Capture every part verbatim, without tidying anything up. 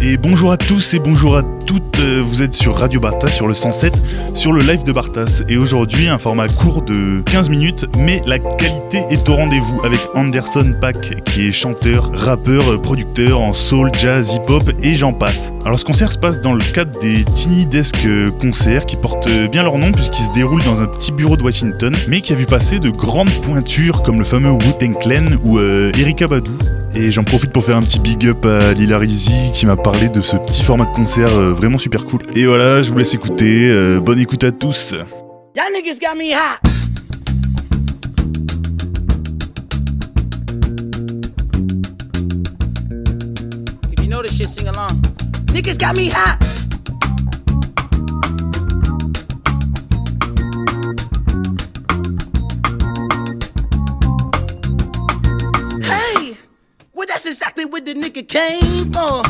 Et bonjour à tous et bonjour à toutes, vous êtes sur Radio Bartas, sur le cent sept, sur le live de Bartas. Et aujourd'hui, un format court de quinze minutes, mais la qualité est au rendez-vous avec Anderson .Paak, qui est chanteur, rappeur, producteur en soul, jazz, hip-hop et j'en passe. Alors ce concert se passe dans le cadre des Tiny Desk concerts qui portent bien leur nom puisqu'ils se déroulent dans un petit bureau de Washington, mais qui a vu passer de grandes pointures comme le fameux Wu-Tang Clan ou euh, Erykah Badu. Et j'en profite pour faire un petit big up à Lila Rizzi qui m'a parlé de ce petit format de concert euh, vraiment super cool. Et voilà, je vous laisse écouter. Euh, bonne écoute à tous. Y'all niggas got me hot. If you know this shit, sing along. Niggas got me hot. That's exactly what the nigga came for.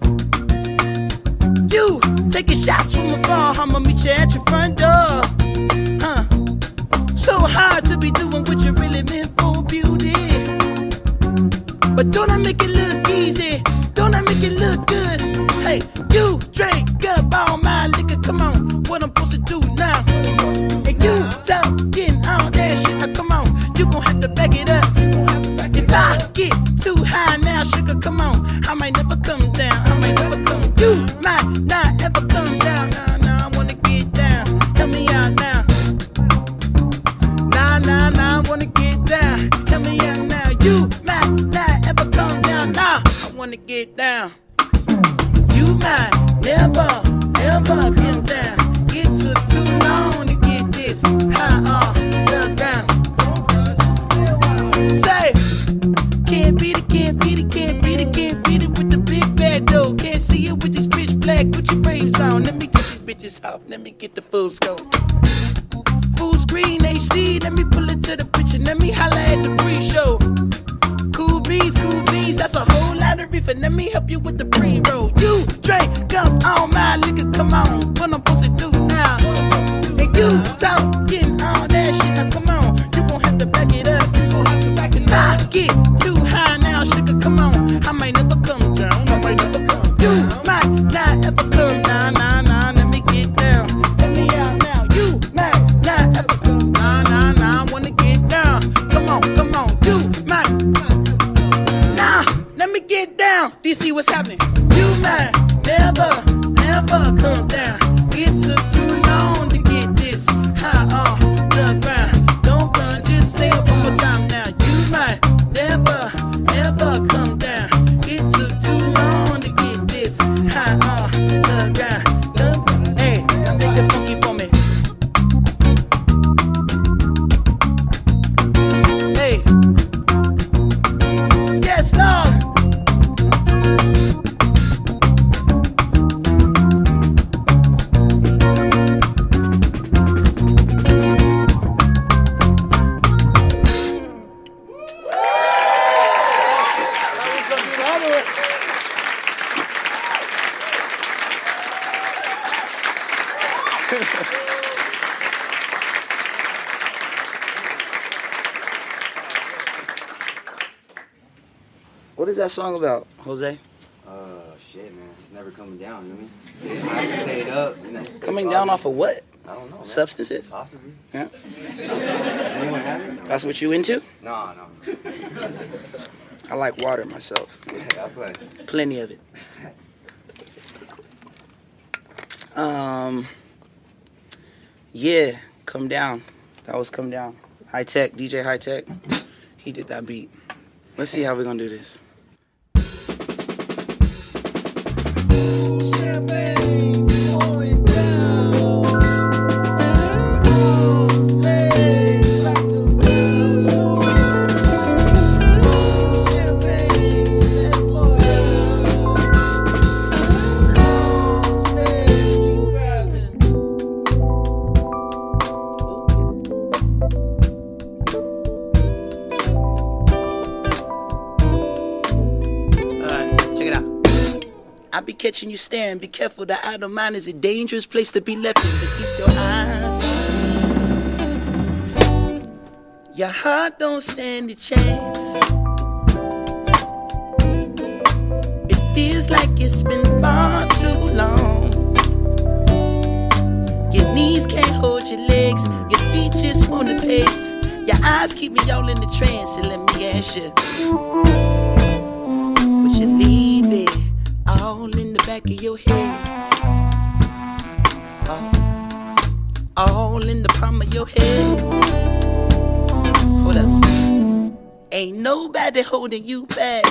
You taking shots from afar, I'ma meet you at your front door. Huh? So hard to be doing what you really meant for, beauty. But don't I make it look easy? Don't I make it look good? Hey, you drink up all my liquor. Come on, what I'm supposed to do now? And you talking all that shit. Now come on, you gon' have to back it up. If I get too high now, sugar, come on, I might never come down. I might never come. You might not ever come down. Nah, nah, I wanna get down. Help me out now. Nah, nah, nah, I wanna get down. Help me out now. You might not ever come down. Nah, I wanna get down. You might never, ever come down. It took too long to get this high off the ground. Say, can't beat it, can't beat it, can't beat it, can't beat it with the big bad dough. Can't see it with this pitch black, put your brains on. Let me take these bitches off, let me get the full scope. Full screen H D, let me pull it to the picture, let me holla at the pre-show. Cool beans, cool beans, that's a whole lot of reefer. Let me help you with the pre-roll. You drink up all my liquor, come on, what I'm supposed to do now? And you talking all that shit, now come on, you gon' have to back it up. If I get too high now, sugar, come on, I might never come down. I might never come. You might not ever come down. Nah, nah, let me get down. Let me out now. You might not ever come. Nah, nah, nah, I wanna get down. Come on, come on. You might. Nah, let me get down. Do you see what's happening? You might never, never come down. It took too long to get this high off the ground. Don't run, just stay up one more time now. You might never, ever come down. It took too long to get this high off the ground. Look, hey, now make it funky for me. Hey, yes, Lord. What is that song about, Jose? Uh, shit, man. It's never coming down, you know what I mean? I have to stay it up, you know. Coming down off of what? I don't know, man. Substances? Possibly. Yeah. Anyone have it? That's what you into? No, no. I like water myself. Yeah, I play. Plenty of it. Um, yeah, Come Down. That was Come Down. High Tech, D J High Tech. He did that beat. Let's see how we're gonna do this. Champagne going down. Slaves back to real. Champagne and Florida. Slaves keep grabbing. I be catching you staring, be careful, the idle mind is a dangerous place to be left in, but keep your eyes on. Your heart don't stand a chance. It feels like it's it's been far too long. Your knees can't hold your legs, your feet just wanna pace. Your eyes keep me all in the trance, and let me ask you, would you leave it all in the back of your head? Oh, all in the palm of your head. Hold up, ain't nobody holding you back.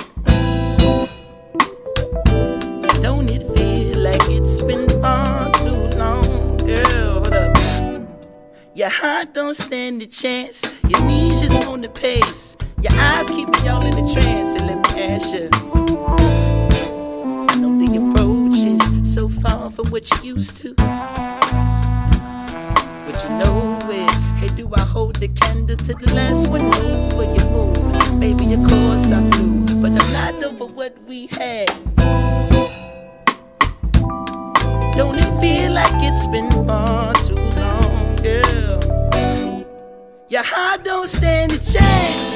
Don't it feel like it's been far too long, girl? Hold up. Your heart don't stand a chance. Your knees just on the pace. Your eyes keep me all in the trance. And let me ask you, I know the approach is so far from what you used to, but you know it. Hey, do I hold the candle to the last one over your moon? Baby, of course I flew, but I'm not over what we had. Don't it feel like it's been far too long, girl? Your heart don't stand a chance.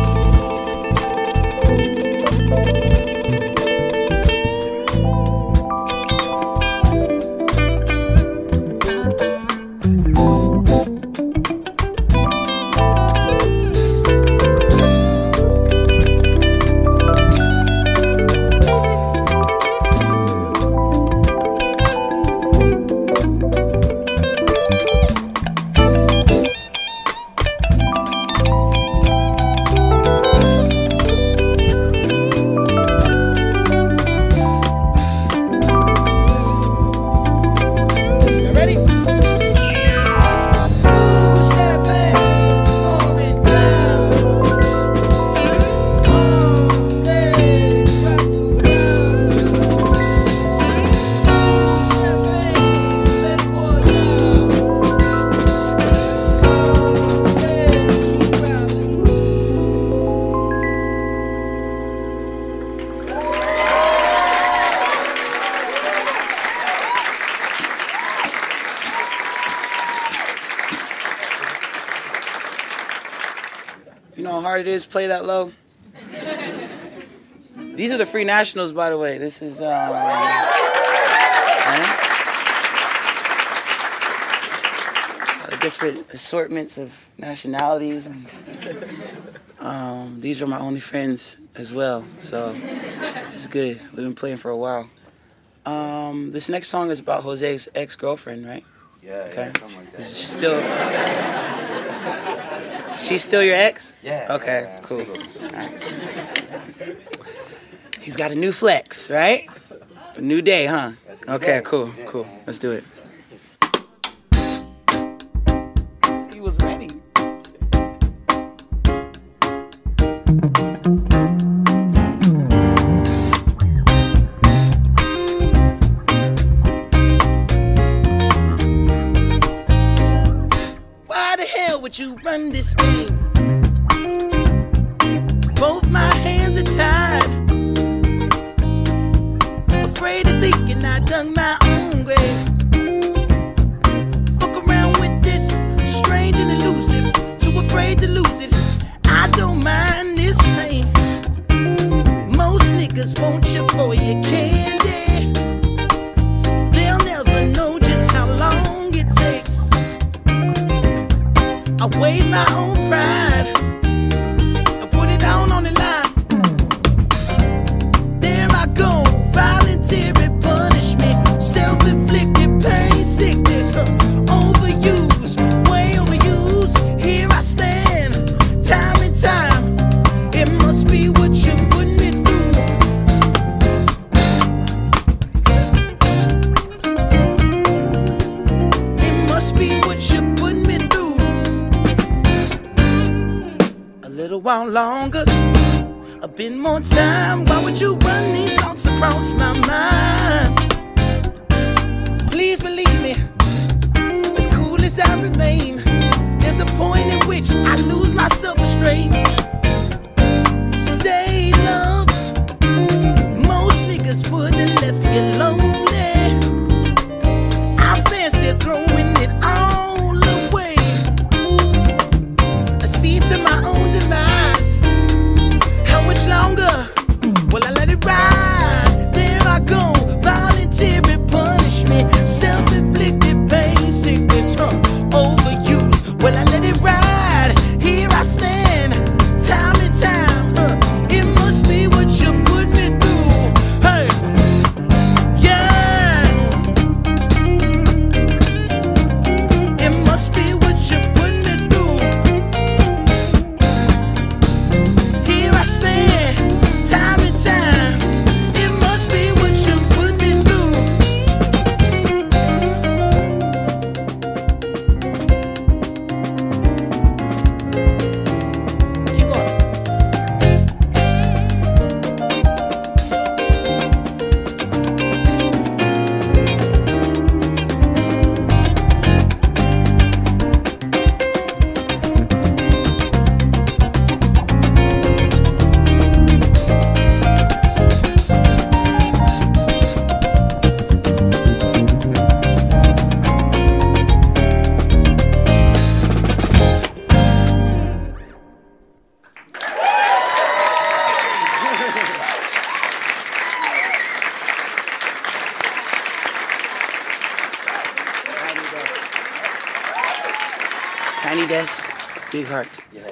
It is play that low. These are the Free Nationals, by the way. This is um, right? A lot of different assortments of nationalities, and um, these are my only friends as well. So it's good. We've been playing for a while. Um, this next song is about Jose's ex-girlfriend, right? Yeah. Okay. Yeah, something like that. Is she still? She's still your ex? Yeah. Okay, yeah, cool. Nice. He's got a new flex, right? A new day, huh? Okay, day. cool, Yeah, cool. man. Let's do it. He was ready. Why the hell would you run this game? Both my hands are tied, afraid of thinking I done my own grave. Fuck around with this strange and elusive, too afraid to lose it. I don't mind this pain. Most niggas want you for your candy. They'll never know just how long it takes. I weighed my own pride, I put it down on the line. There I go, voluntary punishment, self-inflicted pain, sickness, huh? Overused, way overused. Here I stand, time and time. It must be what you put me through. It must be what you put me through. A little while longer, a bit more time. Why would you run these thoughts across my mind? Please believe me, as cool as I remain, there's a point at which I lose my self-restraint. Say love, most niggas would've left you lonely. I fancy throwing it all away. I see to my own demise. How much longer will I let it ride? There I go, guess. Big heart.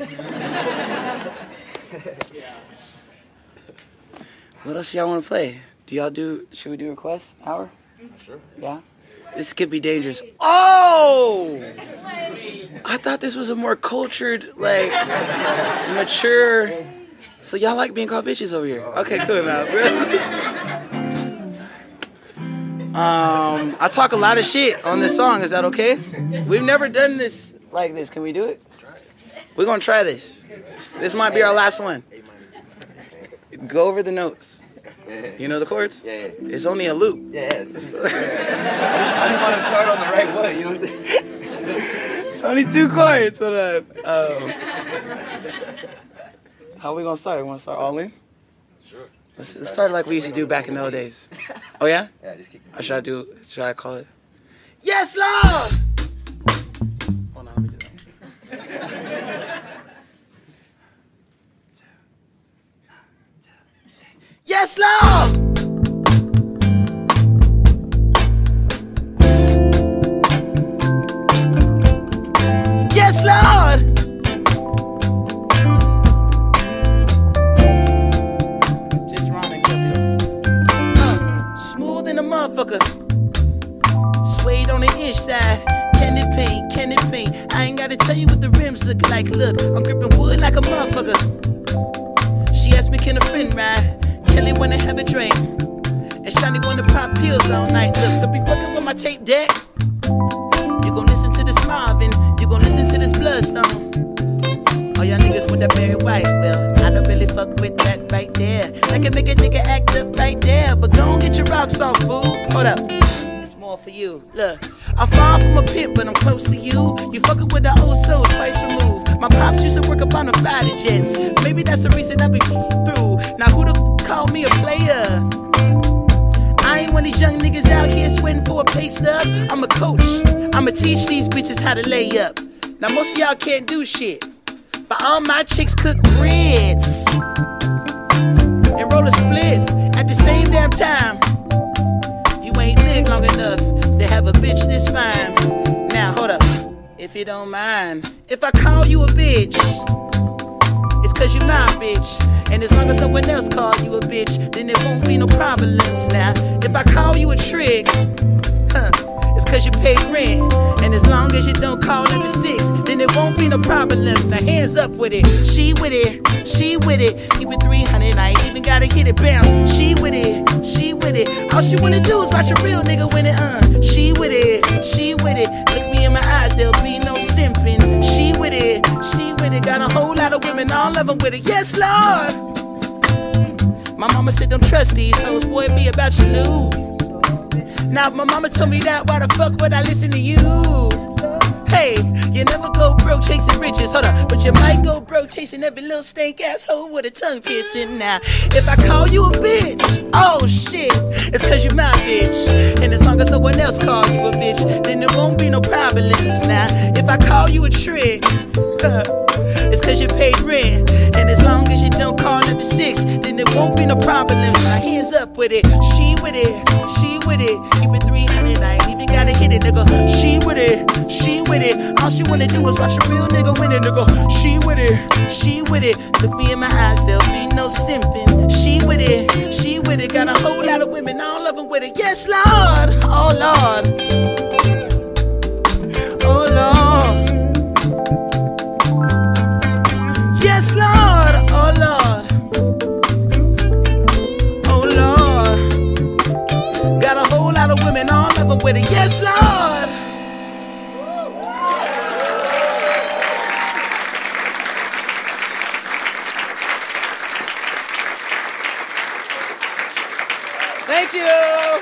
What else y'all want to play? Do y'all do, should we do requests? Hour? Sure. Yeah? This could be dangerous. Oh! I thought this was a more cultured, like, mature. So y'all like being called bitches over here? Okay, cool now. um, I talk a lot of shit on this song. Is that okay? We've never done this like this. Can we do it? We're gonna try this. This might be our last one. Go over the notes. You know the chords? Yeah, yeah. It's only a loop. Yeah, yeah. It's just, I, just, I just want to start on the right one, you know what I'm saying? It's only two chords. Hold on. Um, how are we gonna start? We wanna start all in? Sure. Let's, let's start like we used to do back in the old days. Oh yeah? Yeah, just keep. Or should I do? Should I call it? Yes, Lord. Hold on, let me do that. Yes, Lord. Yes, Lord. Just rhyming, uh, smooth in a motherfucker. Suede on the inside. Can it paint? Can it paint? I ain't gotta tell you what the rims look like. Look, I'm gripping wood like a motherfucker. She asked me, can a friend ride? Kelly wanna have a drink, and Shani wanna pop pills all night. Look, don't be fucking with my tape deck. You gon' listen to this Marvin, you gon' listen to this Bloodstone. All y'all niggas want that Barry White, well, I don't really fuck with that right there. I can make a nigga act up right there, but gon' get your rocks off, fool. Hold up, it's more for you. Look, I'm far from a pimp, but I'm close to you. You fucking with the old soul, twice removed. My pops used to work up on the fighter jets. Maybe that's the reason I be through. Now who the f- call me a player? I ain't one of these young niggas out here sweating for a pay stub. I'm a coach. I'ma teach these bitches how to lay up. Now most of y'all can't do shit, but all my chicks cook grits and roll a spliff at the same damn time. You ain't lived long enough to have a bitch this fine. Now hold up, if you don't mind, if I call you a bitch, it's cause you my bitch. And as long as someone else calls you a bitch, then there won't be no problems. Now, if I call you a trick, huh, it's cause you pay rent. And as long as you don't call it a six, then there won't be no problems. Now hands up with it, she with it, she with it. Keep it three hundred, I ain't even gotta hit it, bounce. She with it, she with it. All she wanna do is watch a real nigga win it, uh. She with it, she with it. Look me in my eyes, there'll be no simping. She with it, she with it. Got a whole lot of women, all of them with it. Yes, Lord. My mama said don't trust these hoes, boy, it be about you lose. Now if my mama told me that, why the fuck would I listen to you? Hey, you never go broke chasing riches, hold up, but you might go broke chasing every little stank asshole with a tongue piercing. Now, if I call you a bitch, oh shit, it's cause you my bitch. And as long as no one else calls you a bitch, then there won't be no problems. Now, if I call you a trick, huh, it's cause you paid rent. And as long as you don't call it a six, then there won't be no problems. Now hands up with it, she with it, she with it. Keep it three hundred, I ain't even gotta hit it, nigga. She with it, she with it. All she wanna do is watch a real nigga win it, nigga. She with it, she with it. Look me in my eyes, there'll be no simping. She with it, she with it. Got a whole lot of women, all of them with it. Yes, Lord, oh Lord, oh Lord. Yes, Lord, oh Lord, oh Lord. Got a whole lot of women, all of them with it. Yes, Lord. Thank you.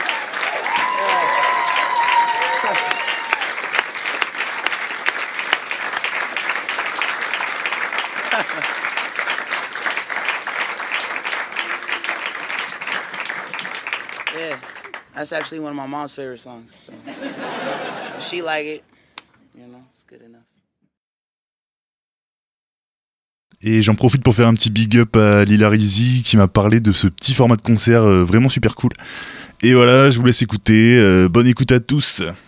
Yeah, that's actually one of my mom's favorite songs. So. If she like it, you know, it's good enough. Et j'en profite pour faire un petit big up à Lila Rizzi qui m'a parlé de ce petit format de concert euh, vraiment super cool. Et voilà, je vous laisse écouter. Euh, bonne écoute à tous.